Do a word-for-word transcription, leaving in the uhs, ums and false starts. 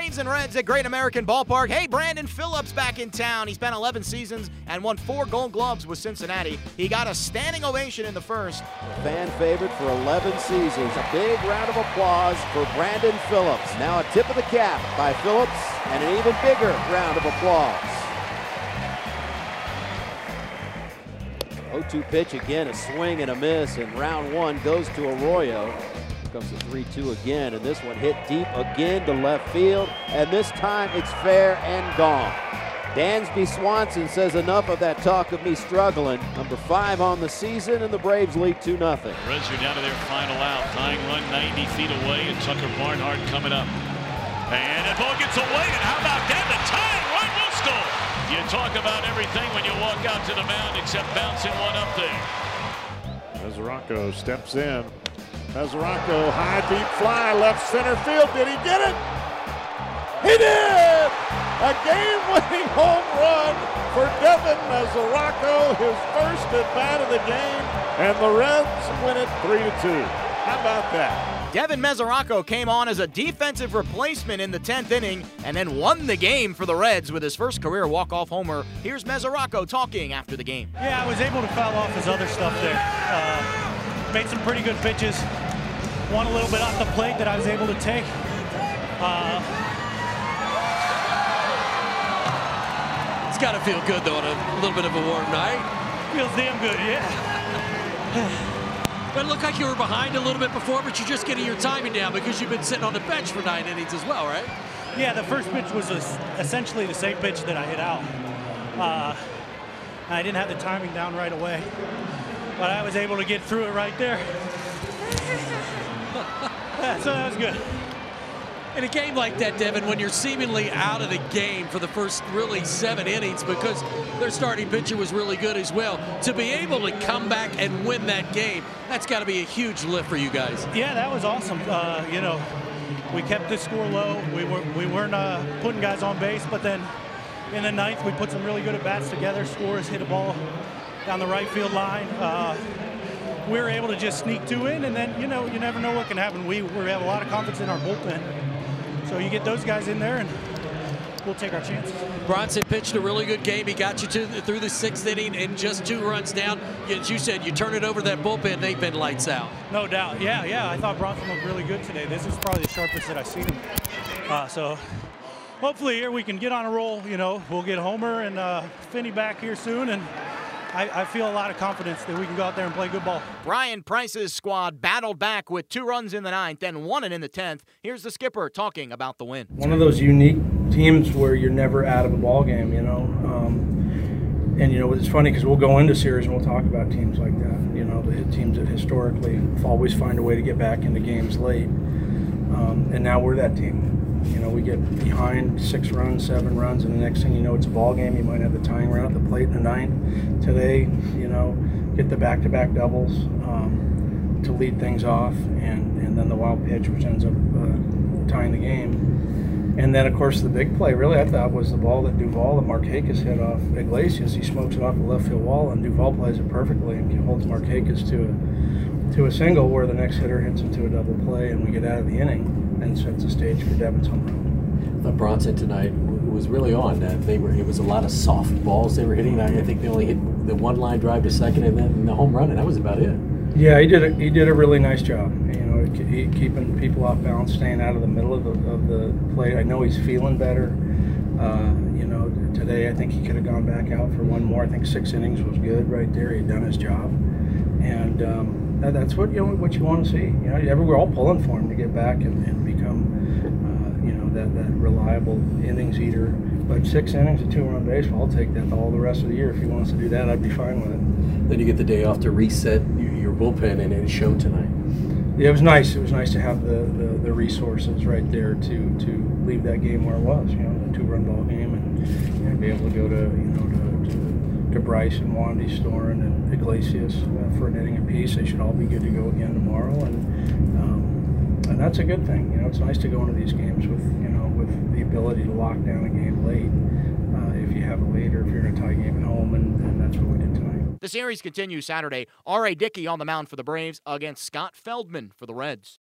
Braves and Reds at Great American Ballpark. Hey, Brandon Phillips back in town. He spent eleven seasons and won four Gold Gloves with Cincinnati. He got a standing ovation in the first. Fan favorite for eleven seasons. A big round of applause for Brandon Phillips. Now a tip of the cap by Phillips and an even bigger round of applause. oh two pitch again, a swing and a miss, and round one goes to Arroyo. Comes the three two again, and this one hit deep again to left field, and this time it's fair and gone. Dansby Swanson says enough of that talk of me struggling. Number five on the season, and the Braves lead two nothing. Reds are down to their final out. Tying run ninety feet away, and Tucker Barnhart coming up. And the ball gets away, and how about that? The tying run will score. You talk about everything when you walk out to the mound except bouncing one up there. Mesoraco steps in. Mesoraco, high deep fly, left center field. Did he get it? He did! A game-winning home run for Devin Mesoraco, his first at bat of the game, and the Reds win it three to two. How about that? Devin Mesoraco came on as a defensive replacement in the tenth inning and then won the game for the Reds with his first career walk-off homer. Here's Mesoraco talking after the game. Yeah, I was able to foul off his other stuff there. Uh, made some pretty good pitches. One a little bit off the plate that I was able to take. Uh, it's got to feel good, though, on a little bit of a warm night. Feels damn good, yeah. But it looked like you were behind a little bit before, but you're just getting your timing down because you've been sitting on the bench for nine innings as well, right? Yeah, the first pitch was essentially the same pitch that I hit out. Uh, I didn't have the timing down right away, but I was able to get through it right there. Yeah, so that was good. In a game like that, Devin, when you're seemingly out of the game for the first really seven innings because their starting pitcher was really good as well, to be able to come back and win that game, that's got to be a huge lift for you guys. Yeah, that was awesome. Uh, you know, we kept the score low. We, were, we weren't uh, putting guys on base, but then in the ninth, we put some really good at-bats together. Scores, hit a ball down the right field line. Uh, we were able to just sneak two in, and then, you know, you never know what can happen. We, we have a lot of confidence in our bullpen. So you get those guys in there, and we'll take our chances. Bronson pitched a really good game. He got you to the, through the sixth inning and just two runs down. As you said, you turn it over to that bullpen, they've been lights out. No doubt. Yeah, yeah. I thought Bronson looked really good today. This is probably the sharpest that I've seen him. Uh, so hopefully here we can get on a roll. You know, we'll get Homer and uh, Finney back here soon, and I, I feel a lot of confidence that we can go out there and play good ball. Brian Price's squad battled back with two runs in the ninth, then won it in the tenth. Here's the skipper talking about the win. One of those unique teams where you're never out of a ball game, you know. Um, and, you know, it's funny because we'll go into series and we'll talk about teams like that. You know, the teams that historically always find a way to get back into games late. Um, and now we're that team. You know, we get behind six runs, seven runs, and the next thing you know, it's a ball game. You might have the tying run at the plate in the ninth. Today, you know, get the back-to-back doubles um, to lead things off, and, and then the wild pitch, which ends up uh, tying the game. And then, of course, the big play, really, I thought, was the ball that Duvall, that Markakis hit off Iglesias. He smokes it off the left field wall, and Duvall plays it perfectly and holds Markakis to a, to a single where the next hitter hits him to a double play, and we get out of the inning and sets the stage for Devin's home run. But Bronson tonight was really on. Uh, they were. It was a lot of soft balls they were hitting. I, I think they only hit the one line drive to second, and then the home run, and that was about it. Yeah, he did. A, he did a really nice job. You know, he, keeping people off balance, staying out of the middle of the, of the plate. I know he's feeling better. Uh, you know, today I think he could have gone back out for one more. I think six innings was good right there. He'd done his job, and um, that, that's what you know what you want to see. You know, we're all pulling for him to get back and, and become, uh, you know, that that reliable innings eater. But six innings of two-run baseball, I'll take that all the rest of the year. If he wants to do that, I'd be fine with it. Then you get the day off to reset your bullpen, and it showed tonight. Yeah, it was nice. It was nice to have the, the, the resources right there to, to leave that game where it was. You know, the two-run ball game, and, and be able to go to you know to, to, to Bryce and Wandy, Storen, and Iglesias uh, for an inning apiece. They should all be good to go again tomorrow, and um, and that's a good thing. You know, it's nice to go into these games with you know with the ability to lock down a game late uh, if you have a lead or if you're in a tie game at home, and, and that's what we did tonight. The series continues Saturday. R A Dickey on the mound for the Braves against Scott Feldman for the Reds.